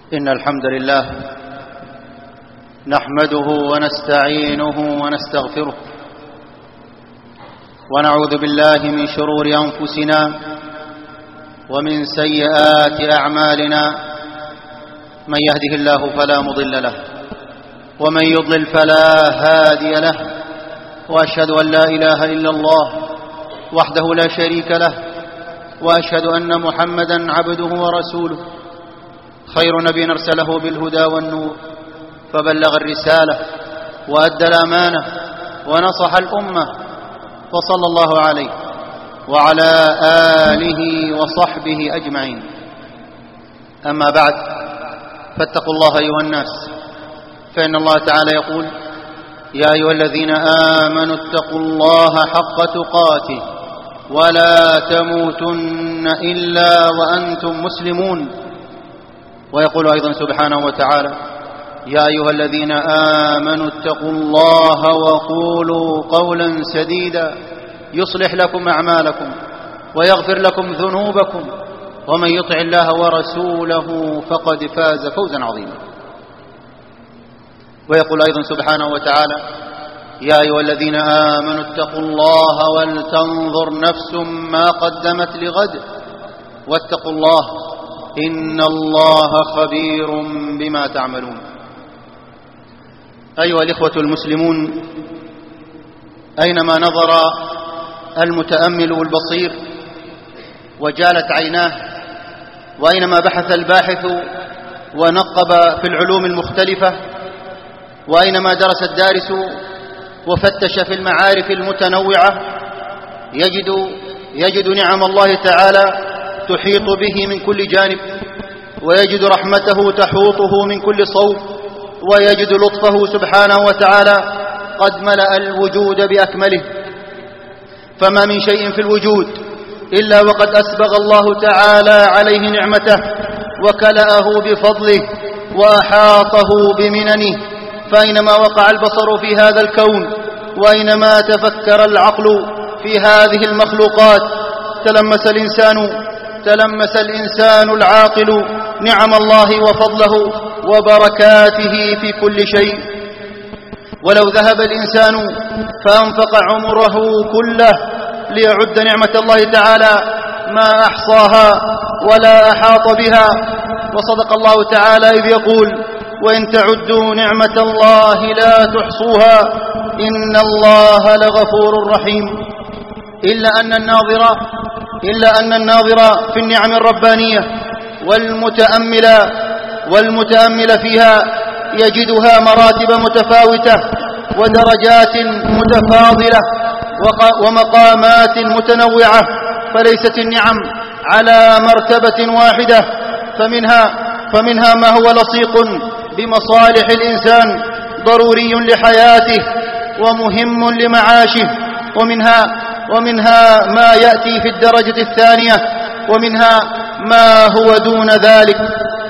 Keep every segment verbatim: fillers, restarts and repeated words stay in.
إن الحمد لله نحمده ونستعينه ونستغفره ونعوذ بالله من شرور أنفسنا ومن سيئات أعمالنا. من يهده الله فلا مضل له ومن يضلل فلا هادي له، وأشهد أن لا إله إلا الله وحده لا شريك له، وأشهد أن محمدا عبده ورسوله، خير نبي أرسله بالهدى والنور، فبلغ الرسالة وأدى الأمانة ونصح الأمة، وصلى الله عليه وعلى آله وصحبه أجمعين. أما بعد، فاتقوا الله أيها الناس، فإن الله تعالى يقول: يا أيها الذين آمنوا اتقوا الله حق تقاته ولا تموتن إلا وأنتم مسلمون. ويقول أيضا سبحانه وتعالى: يا أيها الذين آمنوا اتقوا الله وقولوا قولا سديدا يصلح لكم أعمالكم ويغفر لكم ذنوبكم ومن يطع الله ورسوله فقد فاز فوزا عظيما. ويقول أيضا سبحانه وتعالى: يا أيها الذين آمنوا اتقوا الله ولتنظر نفس ما قدمت لغد واتقوا الله إن الله خبير بما تعملون. أيها الإخوة المسلمون، أينما نظر المتأمل البصير وجالت عيناه، وأينما بحث الباحث ونقب في العلوم المختلفة، وأينما درس الدارس وفتش في المعارف المتنوعة، يجد, يجد نعم الله تعالى تحيط به من كل جانب، ويجد رحمته تحوطه من كل صوب، ويجد لطفه سبحانه وتعالى قد ملأ الوجود بأكمله. فما من شيء في الوجود إلا وقد أسبغ الله تعالى عليه نعمته وكلأه بفضله وأحاطه بمننه. فأينما وقع البصر في هذا الكون، وأينما تفكر العقل في هذه المخلوقات، تلمس الإنسان تلمس الإنسان العاقل نعم الله وفضله وبركاته في كل شيء. ولو ذهب الإنسان فأنفق عمره كله ليعد نعمة الله تعالى ما أحصاها ولا أحاط بها. وصدق الله تعالى إذ يقول: وإن تعدوا نعمة الله لا تحصوها إن الله لغفور رحيم. إلا أن الناظر إلا أن الناظر في النعم الربانية والمتأمل والمتأمل فيها يجدها مراتب متفاوتة ودرجات متفاضلة ومقامات متنوعة، فليست النعم على مرتبة واحدة، فمنها فمنها ما هو لصيق بمصالح الإنسان ضروري لحياته ومهم لمعاشه، ومنها ومنها ما يأتي في الدرجة الثانية، ومنها ما هو دون ذلك.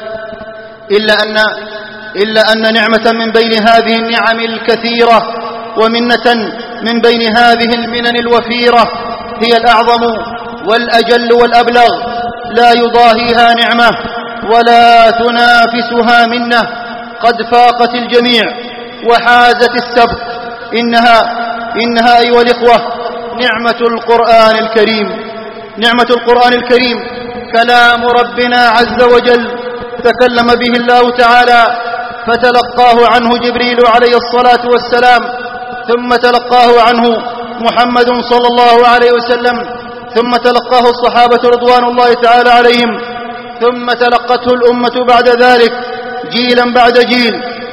إلا أن, إلا أن نعمة من بين هذه النعم الكثيرة ومنة من بين هذه المنن الوفيرة هي الأعظم والأجل والأبلغ، لا يضاهيها نعمة ولا تنافسها منة، قد فاقت الجميع وحازت السبق. إنها, إنها أيها الإخوة نعمة القرآن الكريم. نعمة القرآن الكريم كلام ربنا عز وجل تكلم به الله تعالى، فتلقاه عنه جبريل عليه الصلاة والسلام، ثم تلقاه عنه محمد صلى الله عليه وسلم، ثم تلقاه الصحابة رضوان الله تعالى عليهم، ثم تلقته الأمة بعد ذلك جيلا بعد جيل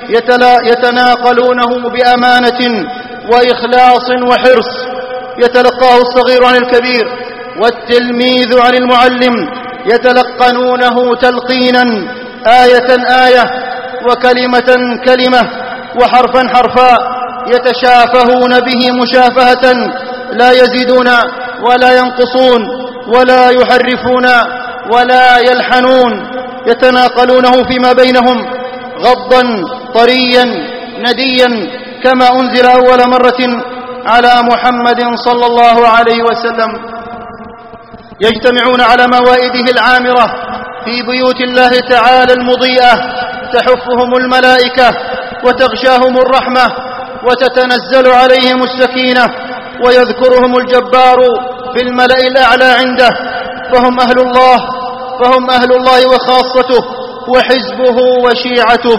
يتناقلونه بأمانة وإخلاص وحرص. يتلقاه الصغير عن الكبير والتلميذ عن المعلم، يتلقنونه تلقينا آية آية وكلمة كلمة وحرفا حرفا، يتشافهون به مشافهة لا يزيدون ولا ينقصون ولا يحرفون ولا يلحنون، يتناقلونه فيما بينهم غضا طريا نديا، كما أنزل أول مرة على محمد صلى الله عليه وسلم. يجتمعون على موائده العامرة في بيوت الله تعالى المضيئة تحفهم الملائكة وتغشاهم الرحمة وتتنزل عليهم السكينة ويذكرهم الجبار في الملأ الأعلى عنده، فهم أهل الله فهم أهل الله وخاصته وحزبه وشيعته.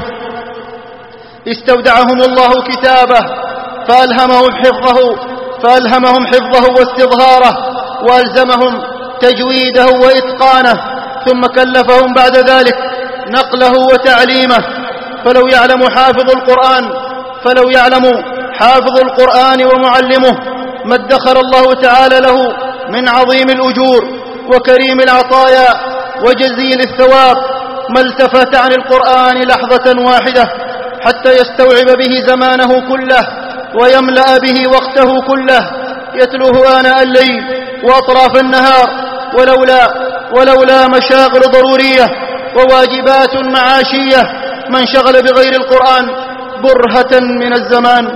استودعهم الله كتابه فألهمهم حفظه فألهمهم حفظه واستظهاره، وألزمهم تجويده وإتقانه، ثم كلفهم بعد ذلك نقله وتعليمه. فلو يعلم حافظ القرآن فلو يعلم حافظ القرآن ومعلمه ما ادخر الله تعالى له من عظيم الأجور وكريم العطايا وجزيل الثواب، ما التفت عن القرآن لحظة واحدة حتى يستوعب به زمانه كله ويملأ به وقته كله، يتلوه آناء الليل وأطراف النهار، ولولا ولولا مشاغل ضرورية وواجبات معاشية ما انشغل بغير القرآن برهة من الزمان.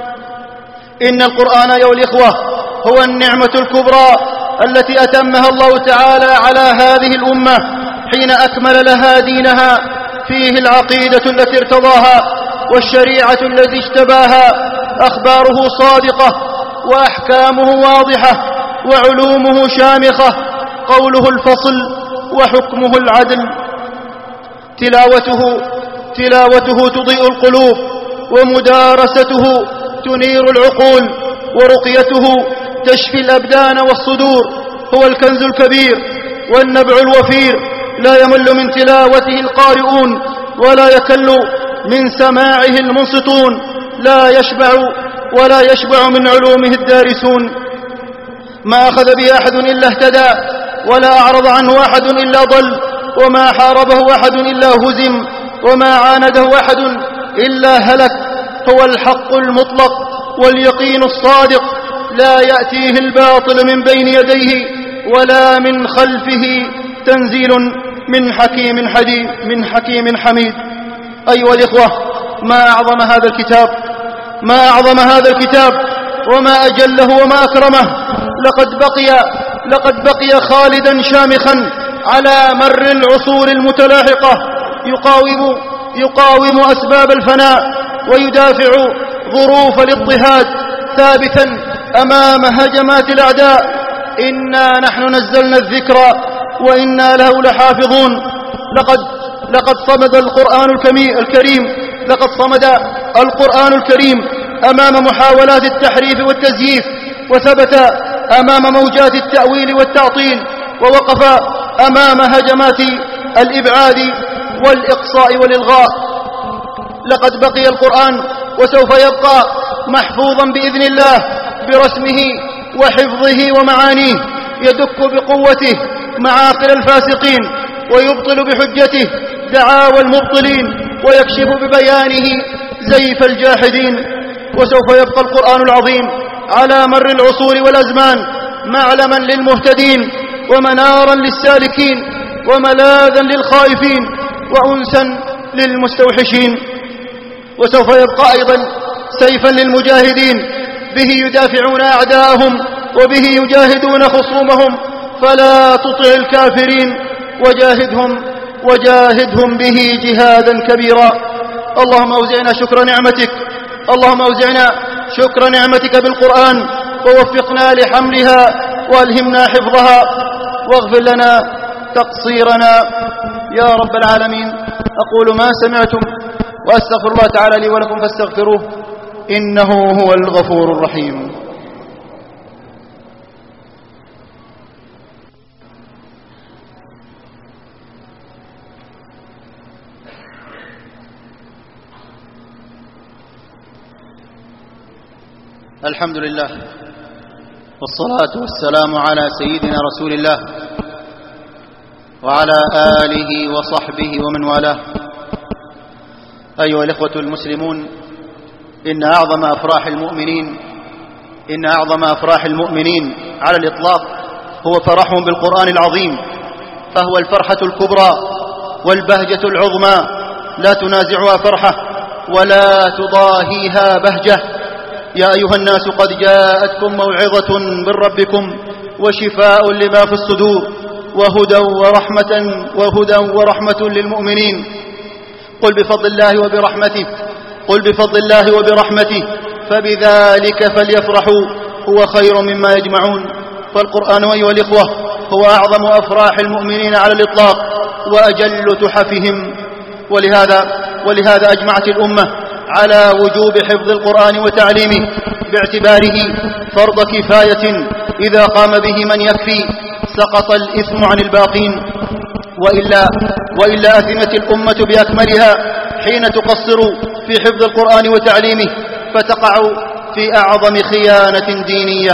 إن القرآن أيها الإخوة هو النعمة الكبرى التي أتمها الله تعالى على هذه الأمة حين أكمل لها دينها، فيه العقيدة التي ارتضاها والشريعة التي اجتباها، أخباره صادقة وأحكامه واضحة وعلومه شامخة، قوله الفصل وحكمه العدل. تلاوته تلاوته تضيء القلوب، ومدارسته تنير العقول، ورقيته تشفي الأبدان والصدور. هو الكنز الكبير والنبع الوفير، لا يمل من تلاوته القارئون ولا يكل من سماعه المنصتون، لا يشبع ولا يشبع من علومه الدارسون. ما أخذ به أحد إلا اهتدى، ولا أعرض عنه أحد إلا ضل، وما حاربه أحد إلا هزم، وما عانده أحد إلا هلك. هو الحق المطلق واليقين الصادق، لا يأتيه الباطل من بين يديه ولا من خلفه، تنزيل من حكيم حديد من حكيم حميد. أيها الإخوة، ما أعظم هذا الكتاب ما أعظم هذا الكتاب وما أجله وما أكرمه. لقد بقي لقد بقي خالدا شامخا على مر العصور المتلاحقة، يقاوم يقاوم أسباب الفناء ويدافع ظروف الاضطهاد، ثابتا أمام هجمات الأعداء. إنا نحن نزلنا الذكر وإنا له لحافظون. لقد لقد صمد القرآن الكريم لقد صمد القرآن الكريم أمام محاولات التحريف والتزييف، وثبت أمام موجات التأويل والتعطيل، ووقف أمام هجمات الإبعاد والإقصاء والإلغاء. لقد بقي القرآن وسوف يبقى محفوظا بإذن الله برسمه وحفظه ومعانيه، يدك بقوته معاقل الفاسقين، ويبطل بحجته دعاوى المبطلين، ويكشف ببيانه زيف الجاحدين. وسوف يبقى القرآن العظيم على مر العصور والأزمان معلما للمهتدين، ومنارا للسالكين، وملاذا للخائفين، وأنسا للمستوحشين. وسوف يبقى أيضا سيفا للمجاهدين، به يدافعون أعداءهم وبه يجاهدون خصومهم، فلا تطع الكافرين وجاهدهم وجاهدهم به جهادا كبيرا. اللهم أوزعنا شكر نعمتك اللهم أوزعنا شكر نعمتك بالقرآن، ووفقنا لحملها، وألهمنا حفظها، واغفر لنا تقصيرنا يا رب العالمين. أقول ما سمعتم، وأستغفر الله تعالى لي ولكم فاستغفروه، إنه هو الغفور الرحيم. الحمد لله، والصلاة والسلام على سيدنا رسول الله وعلى آله وصحبه ومن والاه. أيها الإخوة المسلمون، إن أعظم أفراح المؤمنين إن أعظم أفراح المؤمنين على الإطلاق هو فرحهم بالقرآن العظيم، فهو الفرحة الكبرى والبهجة العظمى، لا تنازعها فرحة ولا تضاهيها بهجة. يا أيها الناس قد جاءتكم موعظة من ربكم وشفاء لما في الصدور وهدى ورحمة وهدى ورحمة للمؤمنين. قل بفضل الله وبرحمته قل بفضل الله وبرحمته فبذلك فليفرحوا هو خير مما يجمعون. فالقرآن أيها الإخوة هو أعظم أفراح المؤمنين على الإطلاق وأجل تحفهم، ولهذا ولهذا أجمعت الأمة على وجوب حفظ القرآن وتعليمه باعتباره فرض كفاية إذا قام به من يكفي سقط الإثم عن الباقين، وإلا, وإلا أثمت الأمة بأكملها حين تقصر في حفظ القرآن وتعليمه فتقع في أعظم خيانة دينية.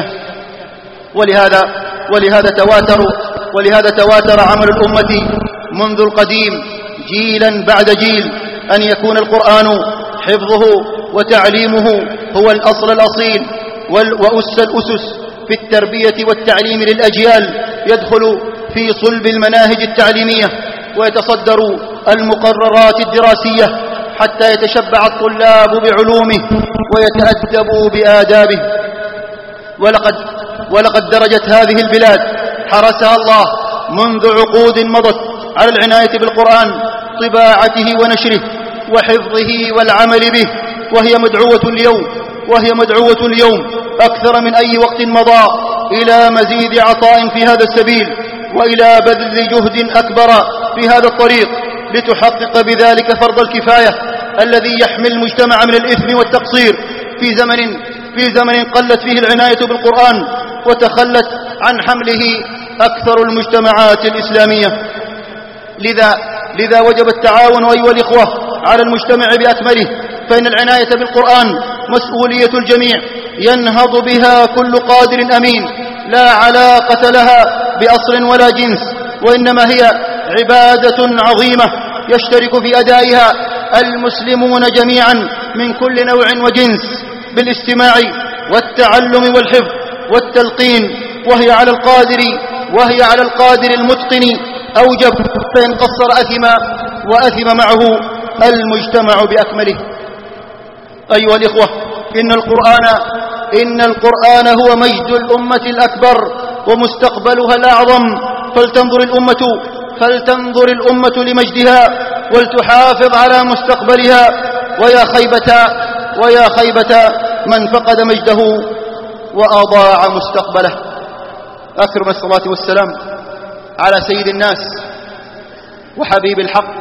ولهذا ولهذا تواتر ولهذا تواتر عمل الأمة منذ القديم جيلا بعد جيل أن يكون القرآن حفظه وتعليمه هو الأصل الأصيل وأس الأسس في التربية والتعليم للأجيال، يدخل في صلب المناهج التعليمية ويتصدر المقررات الدراسية حتى يتشبع الطلاب بعلومه ويتأدبوا بآدابه. ولقد, ولقد درجت هذه البلاد حرسها الله منذ عقود مضت على العناية بالقرآن، طباعته ونشره وحفظه والعمل به، وهي مدعوة اليوم وهي مدعوة اليوم أكثر من أي وقت مضى إلى مزيد عطاء في هذا السبيل وإلى بذل جهد أكبر في هذا الطريق لتحقق بذلك فرض الكفاية الذي يحمي المجتمع من الإثم والتقصير في زمن في زمن قلت فيه العناية بالقرآن وتخلت عن حمله أكثر المجتمعات الإسلامية. لذا لذا وجب التعاون أيها الإخوة على المجتمع بأكمله، فإن العناية بالقرآن مسؤولية الجميع ينهض بها كل قادر أمين، لا علاقة لها بأصل ولا جنس، وإنما هي عبادة عظيمة يشترك في أدائها المسلمون جميعا من كل نوع وجنس بالاستماع والتعلم والحفظ والتلقين، وهي على القادر وهي على القادر المتقن أوجب، فإن قصر أثم وأثم معه المجتمع بأكمله. أيها الإخوة، إن القرآن إن القرآن هو مجد الأمة الأكبر ومستقبلها الأعظم، فلتنظر الأمة فلتنظر الأمة لمجدها ولتحافظ على مستقبلها، ويا خيبة ويا خيبة من فقد مجده وأضاع مستقبله. أكثر من الصلاة والسلام على سيد الناس وحبيب الحق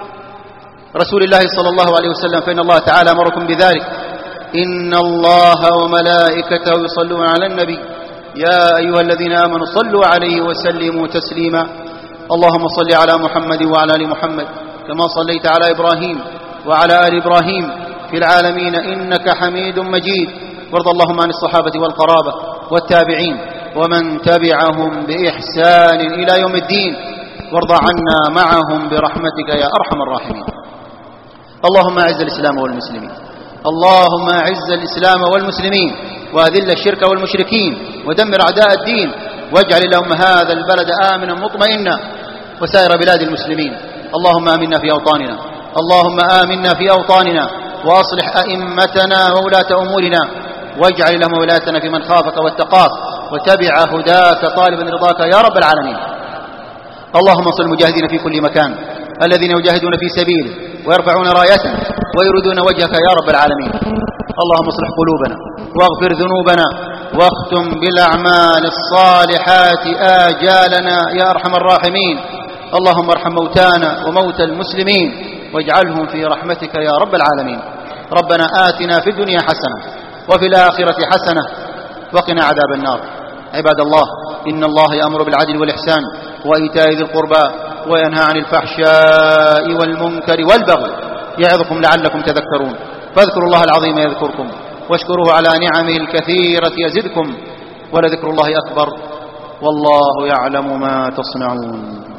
رسول الله صلى الله عليه وسلم، فإن الله تعالى أمركم بذلك: إن الله وملائكته يصلون على النبي يا أيها الذين آمنوا صلوا عليه وسلموا تسليما. اللهم صل على محمد وعلى آل محمد كما صليت على إبراهيم وعلى آل إبراهيم في العالمين إنك حميد مجيد. وارض اللهم عن الصحابة والقرابة والتابعين ومن تبعهم بإحسان إلى يوم الدين، وارض عنا معهم برحمتك يا أرحم الراحمين. اللهم أعز الإسلام والمسلمين اللهم أعز الإسلام والمسلمين وأذل الشرك والمشركين ودمر أعداء الدين، واجعل اللهم هذا البلد آمنا مطمئنا وسائر بلاد المسلمين. اللهم آمنا في أوطاننا اللهم آمنا في أوطاننا وأصلح أئمتنا وولاة أمورنا، واجعل اللهم ولاتنا في من خافك واتقاك وتبع هداك طالبا رضاك يا رب العالمين. اللهم انصر المجاهدين في كل مكان الذين يجاهدون في سبيله ويرفعون رايته ويريدون وجهك يا رب العالمين. اللهم اصلح قلوبنا واغفر ذنوبنا واختم بالأعمال الصالحات آجالنا يا أرحم الراحمين. اللهم ارحم موتانا وموتى المسلمين واجعلهم في رحمتك يا رب العالمين. ربنا آتنا في الدنيا حسنة وفي الآخرة حسنة وقنا عذاب النار. عباد الله، إن الله يأمر بالعدل والإحسان وإيتاء ذي القربى وينهى عن الفحشاء والمنكر والبغي، يعظكم لعلكم تذكرون. فاذكروا الله العظيم يذكركم واشكروه على نعمه الكثيرة يزدكم، ولذكر الله أكبر والله يعلم ما تصنعون.